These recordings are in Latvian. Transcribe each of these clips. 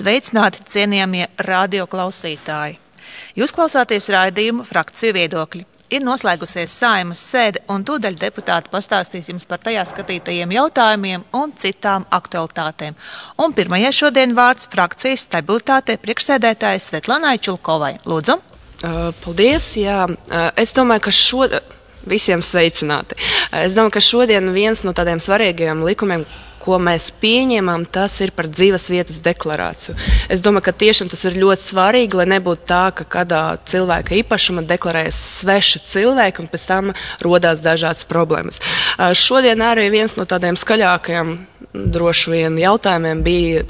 Sveicināti, cienījamie radioklausītāji! Jūs klausāties raidījumu Frakciju viedokļi. Ir noslēgusies Saeimas sēde, un tūdaļ deputāti pastāstīs jums par tajā skatītajiem jautājumiem un citām aktualitātēm. Un pirmajai šodien vārds frakcijas stabilitātei priekšsēdētājas Svetlanai Čulkovai. Lūdzu. Paldies, jā. Es domāju, ka visiem sveicināti. Es domāju, ka šodien viens no tādiem svarīgajiem likumiem, ko mēs pieņemam, tas ir par dzīves vietas deklarāciju. Es domāju, ka tiešām tas ir ļoti svarīgi, lai nebūtu tā, ka kādā cilvēka īpašuma deklarējas sveši cilvēki un pēc tam rodās dažādas problēmas. Šodien arī viens no tādiem skaļākajiem droši vien jautājumiem bija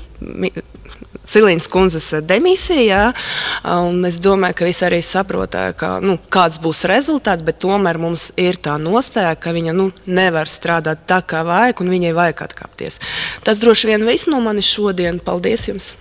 Cilīnas kundzes demisija, un es domāju, ka visi arī saprotāja, kāds būs rezultāts, bet tomēr mums ir tā nostāja, ka viņa nevar strādāt tā, kā vajag, un viņai vajag atkāpties. Tas droši vien viss no manis šodien. Paldies jums!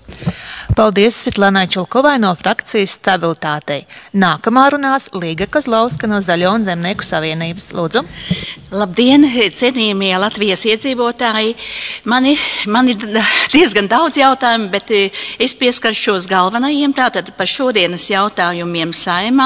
Paldies Svetlanai Čulkovai no frakcijas stabilitātei. Nākamā runās Līga Kozlovska no Zaļo un Zemnieku savienības. Lūdzu. Labdien, cienījamie Latvijas iedzīvotāji. Man ir diezgan daudz jautājumu, bet es pieskaršos galvenajiem. Tātad par šodienas jautājumiem Saeimā.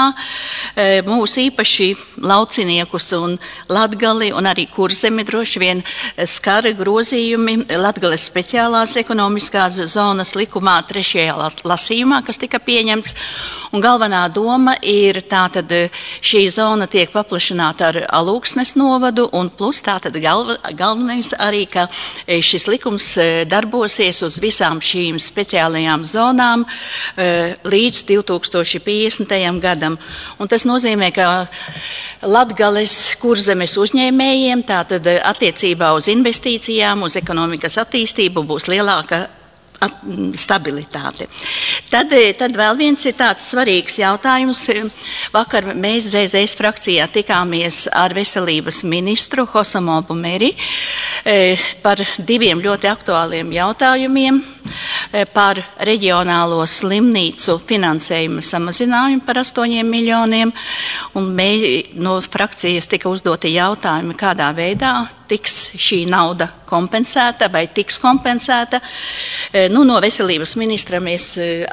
Mūs īpaši lauciniekus un Latgali un arī Kurzemi droši vien skara grozījumi Latgales speciālās ekonomiskās zonas likumā 3. lasījumā, kas tika pieņemts. Un galvenā doma ir tātad šī zona tiek paplašināta ar Alūksnes novadu un plus tātad galvenais arī, ka šis likums darbosies uz visām šīm speciālajām zonām līdz 2050. gadam. Un tas nozīmē, ka Latgales Kurzemes uzņēmējiem tātad attiecībā uz investīcijām, uz ekonomikas attīstību būs lielāka stabilitāte. Tad vēl viens ir tāds svarīgs jautājums. Vakar mēs ZZS frakcijā tikāmies ar veselības ministru Hosamo Bumeri par diviem ļoti aktuāliem jautājumiem, par reģionālo slimnīcu finansējuma samazinājumu par 8 miljoniem, un no frakcijas tika uzdoti jautājumi, kādā veidā tiks šī nauda kompensēta vai tiks kompensēta. No veselības ministra mēs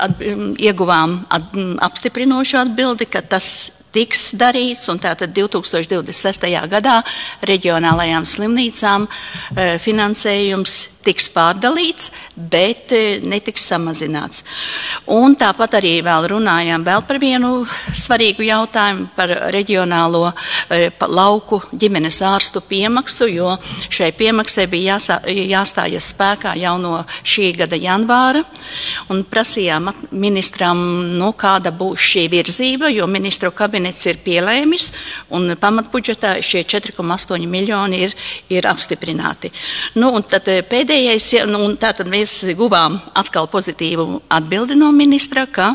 ieguvām apstiprinošu atbildi, ka tas tiks darīts, un tātad 2026. gadā reģionālajām slimnīcām finansējums tiks pārdalīts, bet netiks samazināts. Un tāpat arī vēl runājām par vienu svarīgu jautājumu par reģionālo lauku ģimenes ārstu piemaksu, jo šai piemaksai bija jāstājas spēkā jau no šī gada janvāra, un prasījām ministram, kāda būs šī virzība, jo ministru kabinets ir pielēmis, un pamatbudžetā šie 4,8 miljoni ir apstiprināti. Un tad tātad mēs guvām atkal pozitīvu atbildi no ministra, ka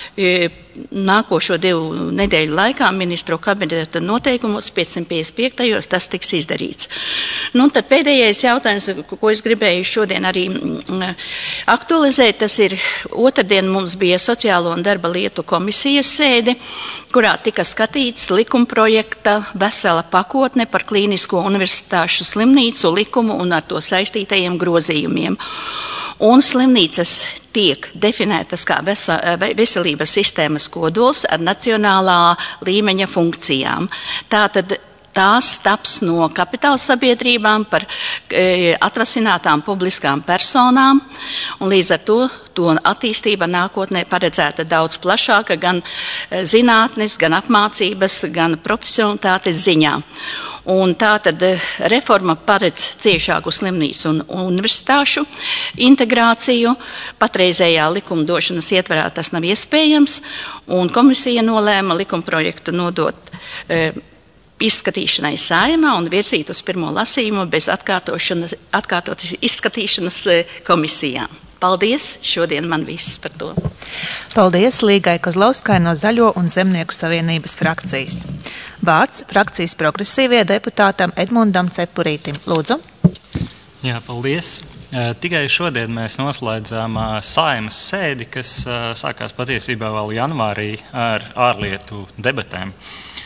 nākošo 2 nedēļu laikā ministru kabineta noteikumos 555. tas tiks izdarīts. Tad pēdējais jautājums, ko es gribēju šodien arī aktualizēt, tas ir otrdien mums bija Sociālo un darba lietu komisijas sēde, kurā tika skatīts likumprojekta vesela pakotne par klīnisko universitāšu slimnīcu likumu un ar to saistītajiem grozījumiem. Un slimnīcas tiek definētas kā veselības sistēmas kodols ar nacionālā līmeņa funkcijām. Tātad tās taps no kapitāla sabiedrībām par atvasinātām publiskām personām, un līdz ar to attīstība nākotnē paredzēta daudz plašāka gan zinātnes, gan apmācības, gan profesionalitātes ziņā. Un tātad reforma paredz ciešāku slimnīcu un universitāšu integrāciju. Patreizējā likumdošanas ietverā tas nav iespējams, un komisija nolēma likumprojektu nodot izskatīšanai Saeimā un virzīt uz pirmo lasījumu bez atkārtotas izskatīšanas komisijām. Paldies! Šodien man viss par to. Paldies Līgai Kozlovskai no Zaļo un Zemnieku savienības frakcijas. Vārds frakcijas progresīvie deputātam Edmundam Cepurītim. Lūdzu. Jā, paldies. Tikai šodien mēs noslēdzām Saeimas sēdi, kas sākās patiesībā vēl janvārī ar ārlietu debatēm.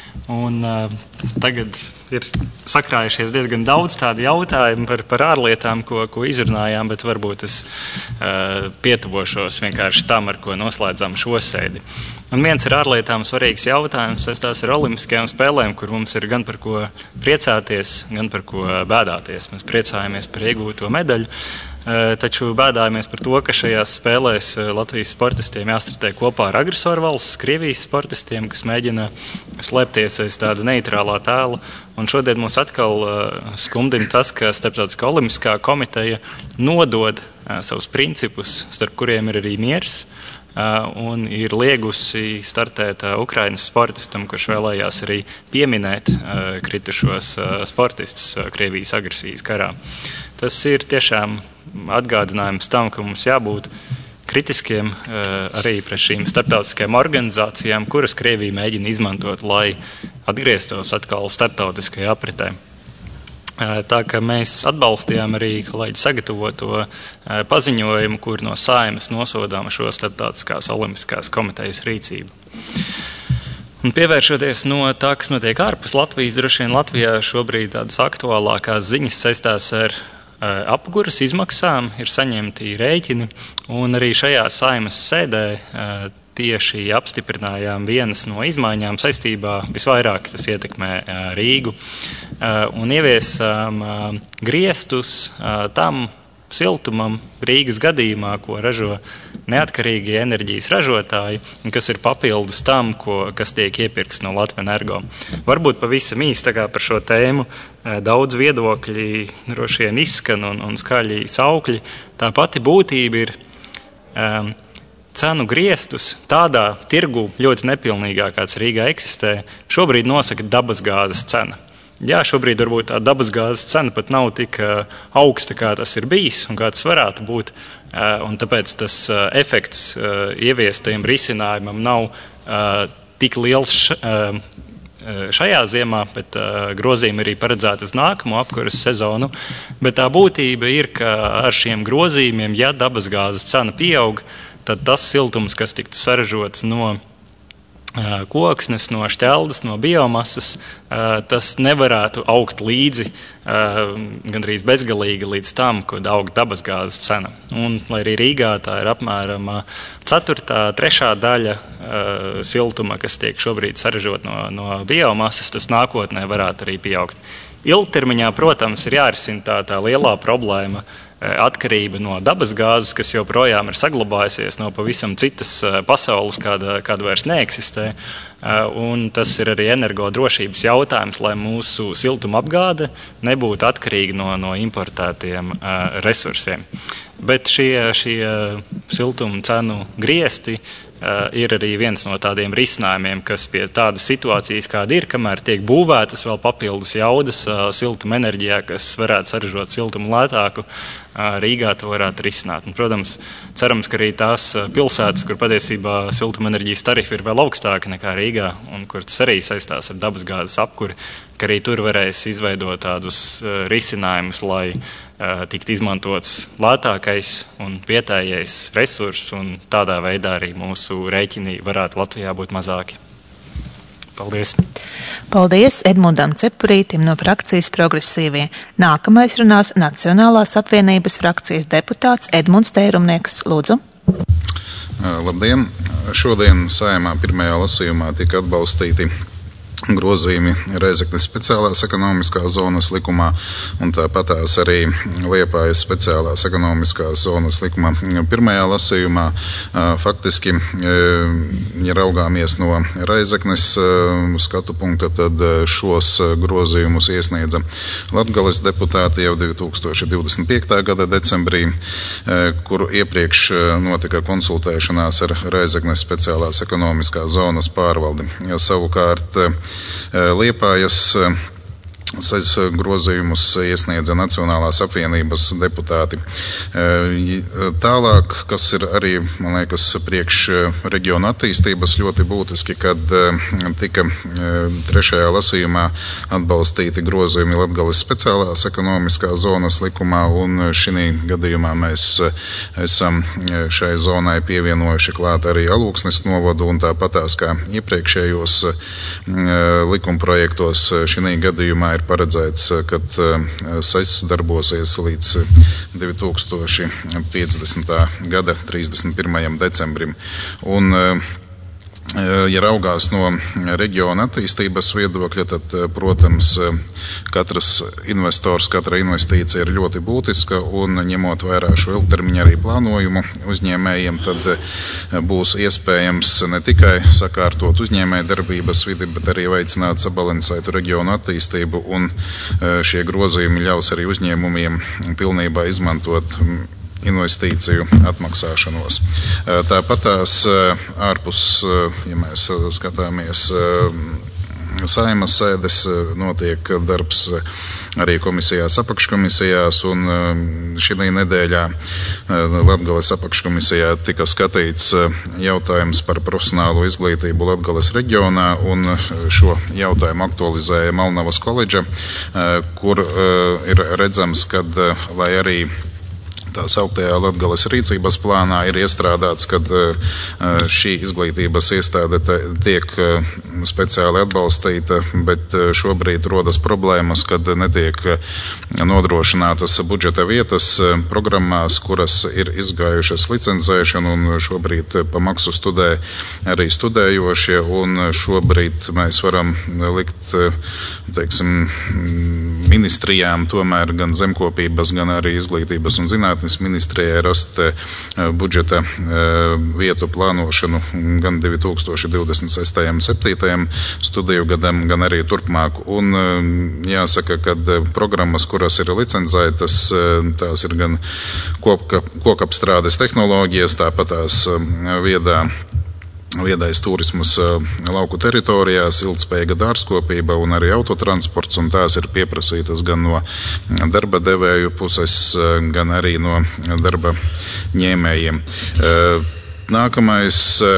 Un tagad ir sakrājušies diezgan daudz tādu jautājumu par ārlietām, ko izrunājām, bet varbūt es pietuvošos vienkārši tam, ar ko noslēdzām šo sēdi. Un viens ir ārlietām svarīgs jautājums, saistās ar Olimpiskajām spēlēm, kur mums ir gan par ko priecāties, gan par ko bēdāties. Mēs priecājamies par iegūto medaļu, taču bēdājamies par to, ka šajās spēlēs Latvijas sportistiem jāstratē kopā ar agresoru valsts, Krievijas sportistiem, kas mēģina slēpties aiz tāda neitrālā tēla. Un šodien mūs atkal skumdina tas, ka Starptautiskā olimpiskā komiteja nodod savus principus, starp kuriem ir arī miers, un ir liegusi startēt Ukrainas sportistam, kurš vēlējās arī pieminēt kritušos sportistus Krievijas agresijas karā. Tas ir tiešām atgādinājums tam, ka mums jābūt kritiskiem arī pret šīm starptautiskajām organizācijām, kuras Krievija mēģina izmantot, lai atgrieztos atkal starptautiskajā apritē. Tā ka mēs atbalstījām arī kolēģi sagatavoto paziņojumu, kur no Saeimas nosodām šo Starptautiskās olimpiskās komitejas rīcību. Un pievēršoties no tā, kas notiek ārpus Latvijas, droši vien Latvijā šobrīd tādas aktuālākās ziņas saistās ar apkuras izmaksām, ir saņemti rēķini, un arī šajā Saeimas sēdē tieši apstiprinājām vienas no izmaiņām saistībā, visvairāk tas ietekmē Rīgu, un ieviesām griestus tam siltumam Rīgas gadījumā, ko ražo neatkarīgie enerģijas ražotāji, un kas ir papildus tam, kas tiek iepirkts no Latvenergo. Varbūt pavisam īsti par šo tēmu daudz viedokļi droši vien izskan un skaļi saukļi. Tā pati būtība ir cenu griestus tādā tirgu ļoti nepilnīgā, kāds Rīgā eksistē, šobrīd nosaka dabasgāzes cena. Jā, šobrīd varbūt tā dabasgāzes cena pat nav tik augsta, kā tas ir bijis un kā tas varētu būt, un tāpēc tas efekts ieviestajam risinājumam nav tik liels šajā ziemā, bet grozījumi arī paredzēti uz nākamo apkuras sezonu. Bet tā būtība ir, ka ar šiem grozījumiem, ja dabasgāzes cena pieaug, tad tas siltums, kas tiktu saražots no koksnes, no šķeldas, no biomasas, tas nevarētu augt līdzi gandrīz bezgalīgi līdz tam, kad aug dabasgāzes cena. Un, lai arī Rīgā tā ir apmēram 1/4 daļa siltuma, kas tiek šobrīd saražot no biomasas, tas nākotnē varētu arī pieaugt. Ilgtermiņā, protams, ir jārisina tā lielā problēma atkarība no dabasgāzes, kas joprojām ir saglabājusies no pavisam citas pasaules, kāda vairs neeksistē. Un tas ir arī energodrošības jautājums, lai mūsu siltuma apgāde nebūtu atkarīga no importētiem resursiem. Bet šie siltuma cenu griesti ir arī viens no tādiem risinājumiem, kas pie tādas situācijas, kāda ir, kamēr tiek būvētas vēl papildus jaudas siltuma enerģijā, kas varētu saražot siltumu lētāku, Rīgā to varētu risināt. Un, protams, cerams, ka arī tās pilsētas, kur patiesībā siltuma enerģijas tarifi ir vēl augstāki nekā Rīgā, un kur tas arī saistās ar dabasgāzes apkuri, ka arī tur varēs izveidot tādus risinājumus, lai tikt izmantots lētākais un vietējais resurss, un tādā veidā arī mūsu rēķini varētu Latvijā būt mazāki. Paldies! Paldies Edmundam Cepurītim no frakcijas Progresīvie. Nākamais runās Nacionālās apvienības frakcijas deputāts Edmunds Tērumnieks. Lūdzu! Labdien! Šodien Saeimā pirmajā lasījumā tika atbalstīti grozījumi Rēzeknes speciālās ekonomiskās zonas likumā un tāpatās arī Liepājas speciālās ekonomiskās zonas likumā pirmajā lasījumā. Faktiski, ja raugāmies no Rēzeknes skatu punkta, tad šos grozījumus iesniedza Latgales deputāti jau 2025. gada decembrī, kuru iepriekš notika konsultēšanās ar Rēzeknes speciālās ekonomiskās zonas pārvaldi. Savukārt Liepājas SES grozījumus iesniedza Nacionālās apvienības deputāti. Tālāk, kas ir arī, man liekas, priekš reģiona attīstības ļoti būtiski, kad tika 3. lasījumā atbalstīti grozījumi Latgales speciālās ekonomiskās zonas likumā, un šī gadījumā mēs esam šai zonai pievienojuši klāt arī Alūksnes novadu, un tāpatās kā iepriekšējos likumprojektos šī gadījumā ir paredzēts, kad SES darbosies līdz 2050. gada 31. decembrim. Un, ja raugās no reģiona attīstības viedokļa, tad, protams, katrs investors, katra investīcija ir ļoti būtiska, un ņemot vērā šo ilgtermiņa arī plānojumu uzņēmējiem, tad būs iespējams ne tikai sakārtot uzņēmēju darbības vidi, bet arī veicināt sabalansētu reģionu attīstību, un šie grozījumi ļaus arī uzņēmumiem pilnībā izmantot investīciju atmaksāšanos. Tāpatās ārpus, ja mēs skatāmies Saeimas sēdes, notiek darbs arī komisijās, apakškomisijās, un šī nedēļā Latgales apakškomisijā tika skatīts jautājums par profesionālo izglītību Latgales reģionā, un šo jautājumu aktualizēja Malnavas koledža, kur ir redzams, kad, lai arī tā sauktajā Latgales rīcības plānā ir iestrādāts, ka šī izglītības iestāde tiek speciāli atbalstīta, bet šobrīd rodas problēmas, kad netiek nodrošinātas budžeta vietas programmās, kuras ir izgājušas licencēšanu, un šobrīd pa maksu studē arī studējošie, un šobrīd mēs varam likt, teiksim, ministrijām tomēr gan zemkopības, gan arī izglītības un zinātnes ministrijai rast budžeta vietu plānošanu gan 2026. 7. studiju gadam, gan arī turpmāk. Un jāsaka, ka programmas, kuras ir licencētas, tās ir gan kokapstrādes tehnoloģijas, tāpat tās viedais turismas lauku teritorijās, ilgtspējīga dārzkopība un arī autotransports, un tās ir pieprasītas gan no darba devēju puses, gan arī no darba ņēmējiem. Nākamais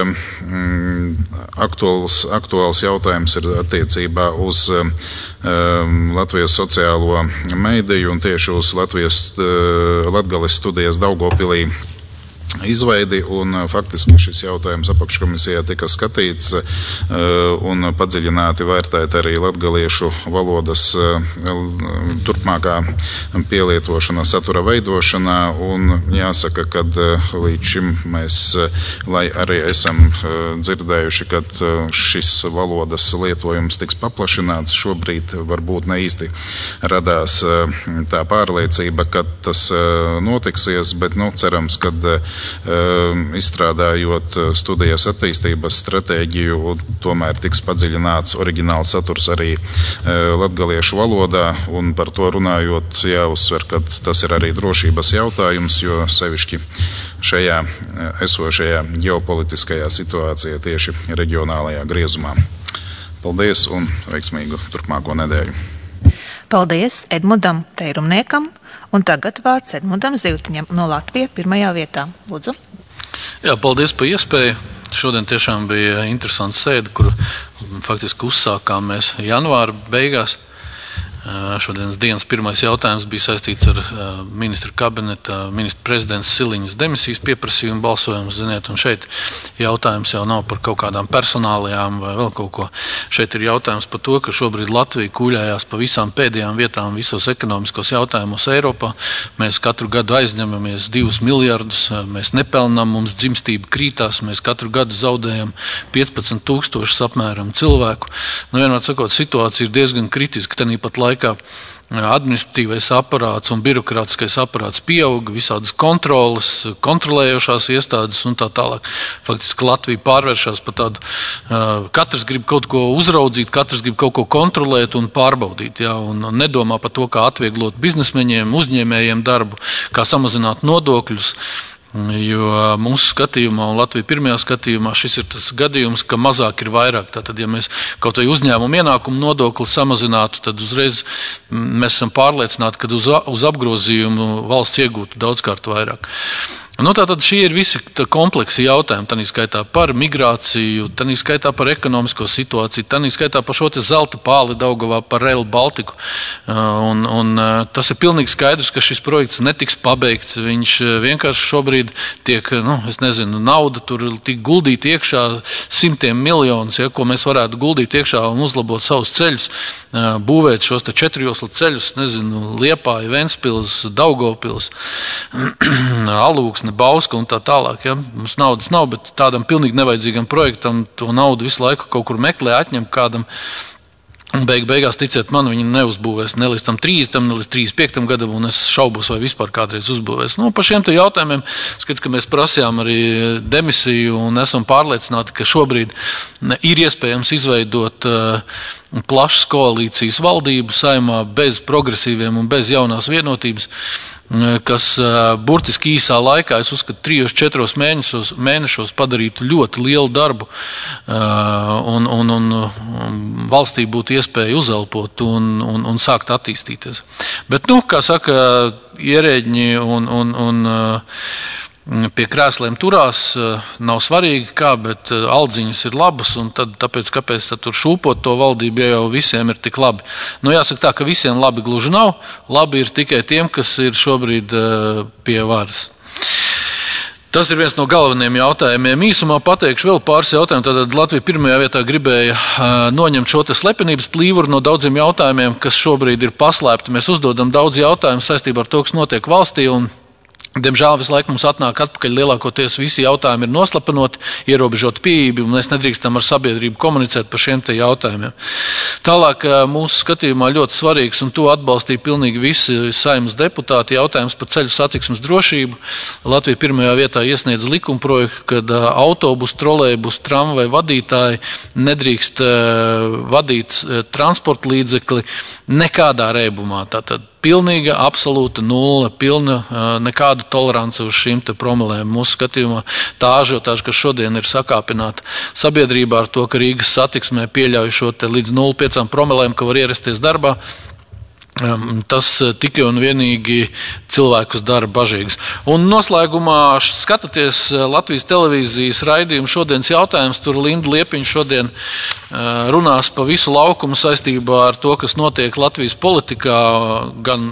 aktuāls jautājums ir attiecībā uz Latvijas sociālo mediju un tieši uz Latgales studijas Daugavpilī izveidi, un faktiski šis jautājums apakškomisijā tika skatīts un padziļināti vērtēt arī latgaliešu valodas turpmākā pielietošana satura veidošanā, un jāsaka, ka līdz šim mēs, lai arī esam dzirdējuši, ka šis valodas lietojums tiks paplašināts, šobrīd varbūt ne īsti radās tā pārliecība, ka tas notiksies, bet cerams, ka izstrādājot studijas attīstības stratēģiju, tomēr tiks padziļināts oriģināls saturs arī latgaliešu valodā, un par to runājot jāuzsver, ka tas ir arī drošības jautājums, jo sevišķi šajā esošajā ģeopolitiskajā situācijā tieši reģionālajā griezumā. Paldies un veiksmīgu turpmāko nedēļu. Paldies Edmundam Teirumniekam, un tagad vārds Edmundam Zivtiņam no Latvija pirmajā vietā. Lūdzu. Jā, paldies par iespēju. Šodien tiešām bija interesanta sēde, kur faktiski uzsākām mēs janvāra beigās. Šodienas dienas pirmais jautājums bija saistīts ar ministra kabineta, ministra prezidents Siliņas demisijas pieprasījumu balsojumu, ziniet, un šeit jautājums jau nav par kaut kādām personālajām vai vēl kaut ko. Šeit ir jautājums par to, ka šobrīd Latvija kuļājās pa visām pēdējām vietām visos ekonomiskos jautājumos Eiropā. Mēs katru gadu aizņemamies 2 miljardus, mēs nepelnām, mums dzimstība krītās, mēs katru gadu zaudējam 15,000 apmēram cilvēku. Vienmēr sakot, situācija ir diezgan kritiska, tanīpat laikā administratīvais aparāts un birokrātiskais aparāts pieauga, visādas kontroles, kontrolējošās iestādes un tā tālāk. Faktiski Latvija pārvēršas par tādu, katrs grib kaut ko uzraudzīt, katrs grib kaut ko kontrolēt un pārbaudīt, jā, un nedomā par to, kā atvieglot biznesmeņiem, uzņēmējiem darbu, kā samazināt nodokļus. Jo mūsu skatījumā un Latvija pirmajā skatījumā šis ir tas gadījums, ka mazāk ir vairāk. Tātad, ja mēs kaut vai uzņēmumu ienākumu nodokli samazinātu, tad uzreiz mēs esam pārliecināti, ka uz apgrozījumu valsts iegūtu daudzkārt vairāk. Tātad šie ir visi kompleksi jautājumi, tā skaitā par migrāciju, tā skaitā par ekonomisko situāciju, tā skaitā par šo te zelta pāli Daugavā, par Rail Baltiku. Un tas ir pilnīgi skaidrs, ka šis projekts netiks pabeigts. Viņš vienkārši šobrīd tiek, nauda tur tik guldīt iekšā simtiem miljonus, ko mēs varētu guldīt iekšā un uzlabot savus ceļus, būvēt šos te 4-joslu ceļus, Liepāja, Ventspils, Daugavpils, Alūksne, Bauska un tā tālāk. Ja? Mums naudas nav, bet tādam pilnīgi nevajadzīgam projektam to naudu visu laiku kaut kur meklē, atņem kādam. Un beigās, ticiet man, viņi neuzbūvēs ne līdz tam 30, ne līdz 35 gadam, un es šaubos, vai vispār kādreiz uzbūvēs. Par šiem te jautājumiem, skats, ka mēs prasījām arī demisiju un esam pārliecināti, ka šobrīd ir iespējams izveidot plašas koalīcijas valdību Saeimā bez progresīviem un bez jaunās vienotības, kas burtiski īsā laikā, es uzskatu, 3-4 mēnešos padarītu ļoti lielu darbu un valstī būtu iespēja uzelpot un sākt attīstīties. Bet, kā saka, ierēģi un pie krēsliem turās, nav svarīgi kā, bet aldziņas ir labas, un tāpēc kāpēc tur šūpot to valdību, ja jau visiem ir tik labi. Jāsaka tā, ka visiem labi gluži nav, labi ir tikai tiem, kas ir šobrīd pie varas. Tas ir viens no galvenajiem jautājumiem. Īsumā pateikšu vēl pāris jautājumu. Tātad Latvija pirmajā vietā gribēja noņemt šo te slepenības plīvuru no daudziem jautājumiem, kas šobrīd ir paslēpti. Mēs uzdodam daudz jautājumu saistībā ar to, kas notiek valstī, un diemžēl visu laiku mums atnāk atpakaļ lielākoties visi jautājumi ir noslapenoti, ierobežot pieeju, un mēs nedrīkstam ar sabiedrību komunicēt par šiem te jautājumiem. Tālāk mūsu skatījumā ļoti svarīgs, un to atbalstīja pilnīgi visi Saeimas deputāti, jautājums par ceļu satiksmes drošību. Latvija pirmajā vietā iesniedz likumprojektu, kad autobusu, trolejbusu, tramvaju vadītāji nedrīkst vadīt transporta līdzekli nekādā reibumā. Tātad pilnīga, absolūta nulle, pilna nekāda tolerance uz šīm te promilēm. Mūsu skatījumā tā ažiotāža, kas šodien ir sakāpināta sabiedrībā ar to, ka Rīgas satiksmē pieļauj šo te līdz 0,5 promilēm, ka var ierasties darbā, tas tikai un vienīgi cilvēkus dara bažīgus. Un noslēgumā skatoties Latvijas televīzijas raidījumu šodienas jautājums, tur Linda Liepiņa šodien runās pa visu laukumu saistībā ar to, kas notiek Latvijas politikā, gan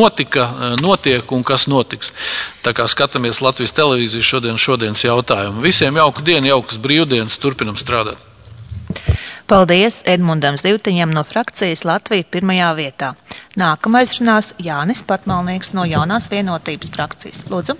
notiek un kas notiks. Tā kā skatāmies Latvijas televīziju šodienas jautājumu. Visiem jauku dienu, jaukas brīvdienas, turpinam strādāt. Paldies Edmundam Zivtiņam no frakcijas Latvija pirmajā vietā. Nākamais runās Jānis Patmalnieks no Jaunās vienotības frakcijas. Lūdzu.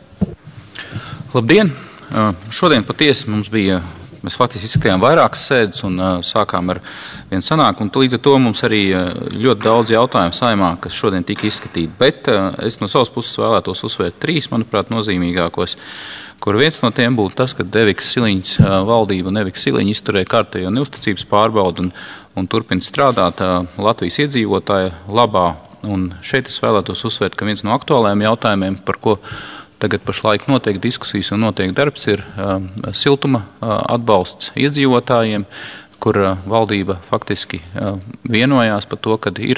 Labdien! Šodien patiesi mēs faktiski izskatījām vairākas sēdes un sākām ar vienu sanākumu. Līdz ar to mums arī ļoti daudz jautājumu Saeimā, kas šodien tika izskatīti. Bet es no savas puses vēlētos uzsvērt 3, manuprāt, nozīmīgākos, kur viens no tiem būtu tas, ka Devikas Siliņas valdība un Devikas Siliņa izturēja kārtējo neusticības pārbaudu un turpina strādāt Latvijas iedzīvotāja labā. Un šeit es vēlētos uzsvērt, ka viens no aktuālajiem jautājumiem, par ko tagad pašlaik notiek diskusijas un notiek darbs, ir siltuma atbalsts iedzīvotājiem, kur valdība faktiski vienojās par to, ka ir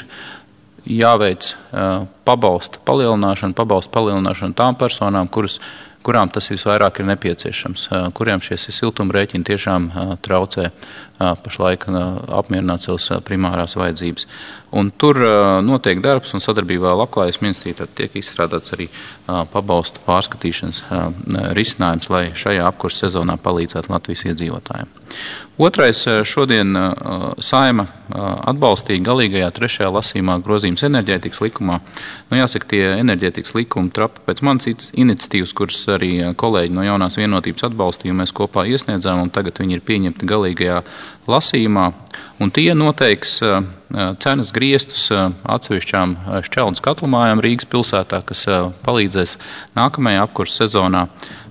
jāveic pabalsta palielināšana tām personām, kurām tas visvairāk ir nepieciešams, kuriem šie siltuma rēķini tiešām traucē pašlaik apmierināt savas primārās vajadzības. Un tur notiek darbs un sadarbībā Labklājības ministrija tiek izstrādāts arī pabalstu pārskatīšanas risinājums, lai šajā apkurses sezonā palīdzētu Latvijas iedzīvotājiem. Otrais, šodien Saeima atbalstīja galīgajā 3. lasījumā grozījums enerģētikas likumā. Jāsaka, tie enerģētikas likumi trapa pēc manas iniciatīvas, kuras arī kolēģi no Jaunās vienotības atbalstīja, mēs kopā iesniedzām, un tagad viņi ir pieņemti galīgajā lasījumā, un tie noteiks cenas griestus atsevišķām šķelnes katlumājām Rīgas pilsētā, kas palīdzēs nākamajā apkurses sezonā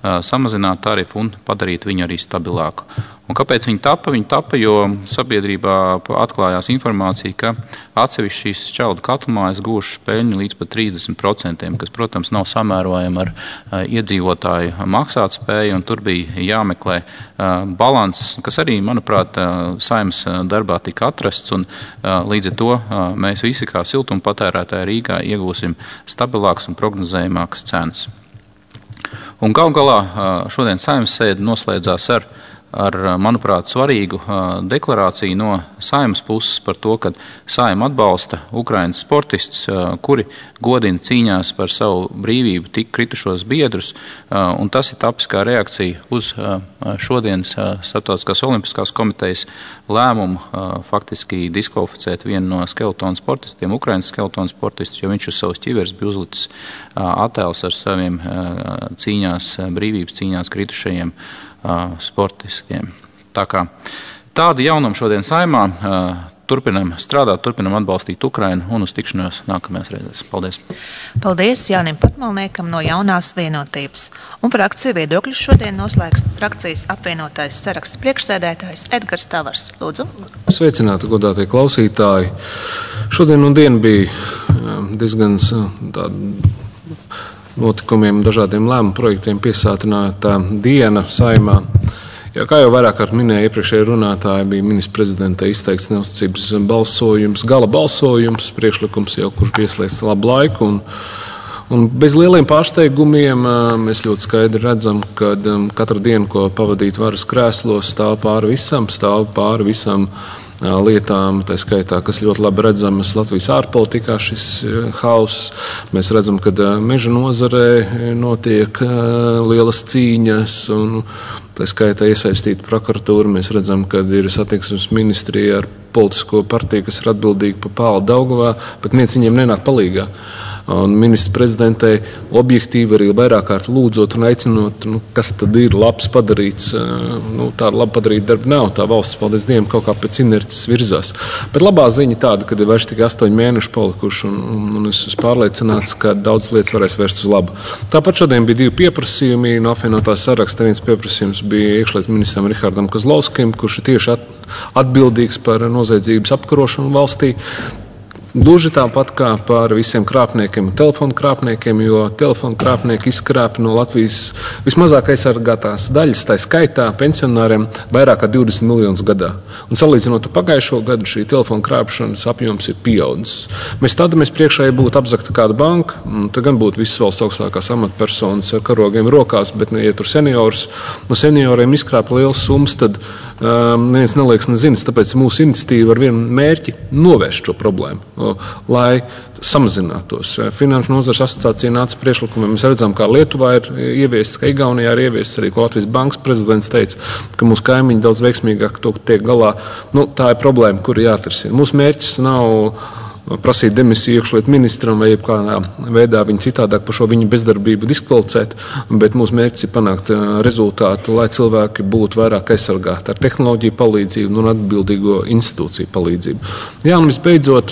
samazināt tarifu un padarīt viņu arī stabilāku. Un kāpēc viņi tapa? Viņi tapa, jo sabiedrībā atklājās informācija, ka atsevišķi šīs šķeldu katlumājas gūšas peļņu līdz pat 30%, kas, protams, nav samērojama ar iedzīvotāju maksātspēju, un tur bija jāmeklē balanss, kas arī, manuprāt, Saeimas darbā tika atrasts, un līdz ar to mēs visi kā siltumpatērētāji Rīgā iegūsim stabilākas un prognozējamākas cenas. Un gal galā šodien Saeimas sēde noslēdzās ar, manuprāt, svarīgu deklarāciju no Saeimas puses par to, ka Saeima atbalsta Ukrainas sportistus, kuri godina cīņās par savu brīvību tik kritušos biedrus, un tas ir tapis kā reakcija uz šodienas Starptautiskās olimpiskās komitejas lēmumu faktiski diskvalificēt vienu no skeletonu sportistiem, Ukrainas skeletonu sportistus, jo viņš uz savas ķiveres bija uzlicis attēls ar saviem brīvības cīņās kritušajiem sportistiem. Tā kā tādi jaunumi šodien Saeimā, turpinam strādāt, turpinam atbalstīt Ukrainu un uz tikšanos nākamajās reizēs. Paldies! Paldies Jānim Patmalniekam no Jaunās vienotības. Un frakciju viedokļus šodien noslēgs frakcijas apvienotais saraksts priekšsēdētājs Edgars Tavars. Lūdzu! Sveicināti, godātie klausītāji! Šodien un dien bija diezgan notikumiem, dažādiem lēmumu projektiem piesātināta diena Saeimā. Ja, kā jau vairāk kārt minēja iepriekšēji runātāji, bija ministra prezidenta izteikts neusticības balsojums, gala balsojums, priekšlikums jau, kurš bija ieslēgts labu laiku. Un bez lieliem pārsteigumiem mēs ļoti skaidri redzam, ka katra diena, ko pavadīt varas krēslos, stāv pāri visam lietām, tā skaitā, kas ļoti labi redzamas Latvijas ārpolitikā šis hauss. Mēs redzam, ka meža nozarē notiek lielas cīņas un tā skaitā iesaistīta prokuratūra. Mēs redzam, ka ir satiksmes ministrija ar politisko partiju, kas ir atbildīga par pāli Daugavā, bet neviens viņiem nenāk palīgā. Un ministra prezidentei objektīvi arī vairāk kārt lūdzot un aicinot, kas tad ir labs padarīts. Tāda labi padarīta darba nav. Tā valsts, paldies Dievam, kaut kā pēc inerces virzās. Bet labā ziņa tāda, ka ir vairs tikai 8 mēneši palikuši un es esmu pārliecināts, ka daudz lietas varēs vērst uz labu. Tāpat šodien bija 2 pieprasījumi no apvienotās saraksta. Viens pieprasījums bija iekšlietu ministram Rihardam Kozlovskim, kurš ir tieši atbildīgs par noziedzības apkarošanu valstī. Gluži tāpat kā par visiem krāpniekiem un telefonu krāpniekiem, jo telefonu krāpnieki izkrāpa no Latvijas vismazāk aizsargātās daļas, tā skaitā pensionāriem, vairāk kā 20 miljonus gadā. Un salīdzinot ar pagājušo gadu, šī telefonu krāpšanas apjoms ir pieaudzis. Mēs priekšā būtu apzakta kāda banka, tad gan būtu visas valsts augstākās amatpersonas ar karogiem rokās, bet ja tur seniorus, no senioriem izkrāpa lielas summas, tad neviens neliekas nezins, tāpēc mūsu iniciatīva ar vienu mērķi novērst šo problēmu, lai samazinātos. Finanšu nozares asociācija nāca priekšlikumiem. Mēs redzam, kā Lietuvā ir ieviests, ka Igaunijā ir ieviests arī, ko Latvijas bankas prezidents teica, ka mūsu kaimiņi daudz veiksmīgāk to tiek galā. Tā ir problēma, kuru jāatrisina. Mūsu mērķis nav prasīt demisiju iekšlietu ministram vai jebkādā veidā viņu citādāk par šo viņu bezdarbību diskvalificēt, bet mūsu mērķis ir panākt rezultātu, lai cilvēki būtu vairāk aizsargāti ar tehnoloģiju palīdzību un atbildīgo institūciju palīdzību. Jā, un visbeidzot,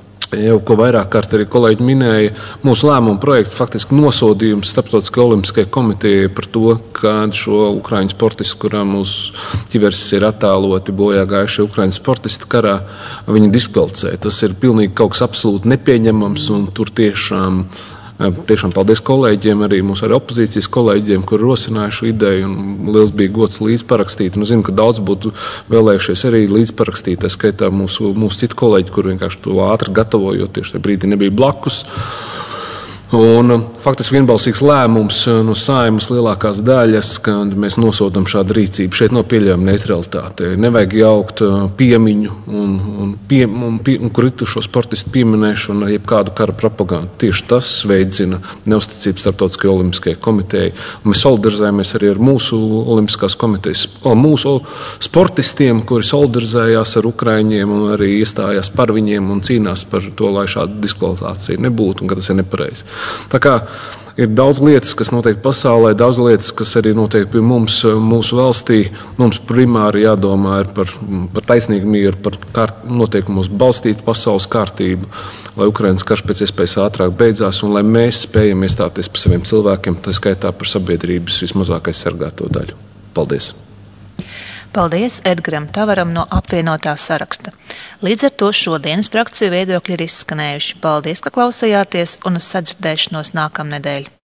jau ko vairāk kārt arī kolēģi minēja, mūsu lēmuma projekts faktiski nosodījums Starptautiskajai olimpiskajai komitejai par to, ka šo ukraiņu sportistu, kurām mūsu ķiveres ir attēloti bojā gājušie ukraiņu sportisti karā, viņi diskvalificē. Tas ir pilnīgi kaut kas absolūti nepieņemams, un tur tiešām paldies kolēģiem, arī mūsu arī opozīcijas kolēģiem, kuri rosināja šo ideju, un liels bija gods līdzparakstīt. Un zinu, ka daudz būtu vēlējušies arī līdzparakstīt, tā skaitā mūsu citu kolēģi, kuri vienkārši to ātri gatavojot, tieši tajā brīdī nebija blakus. Un faktiski vienbalsīgs lēmums no Saeimas lielākās daļas, kad mēs nosodam šādu rīcību. Šeit nav pieļaujama neutralitāte. Nevajag jaukt piemiņu un kritušo sportistu pieminēšanu ar jebkādu kara propagandu. Tieši tas veicina neusticību Starptautiskajai olimpiskajai komitejai. Un mēs solidarizējamies arī ar mūsu olimpiskās komitejas, mūsu sportistiem, kuri solidarizējās ar ukraiņiem un arī iestājās par viņiem un cīnās par to, lai šāda diskvalifikācija nebūtu un ka tas ir nepareizi. Tā kā ir daudz lietas, kas notiek pasaulē, daudz lietas, kas arī notiek pie mums, mūsu valstī. Mums primāri jādomā ir par taisnīgu mieru, par notiekumos balstītu pasaules kārtību, lai Ukrainas karš pēc iespējas ātrāk beidzās un lai mēs spējam iestāties par saviem cilvēkiem, tā skaitā par sabiedrības vismazāk aizsargāto daļu. Paldies! Paldies Edgaram Tavaram no apvienotā saraksta. Līdz ar to šodienas frakciju viedokļi ir izskanējuši. Paldies, ka klausījāties un uz sadzirdēšanos nākamnedēļ.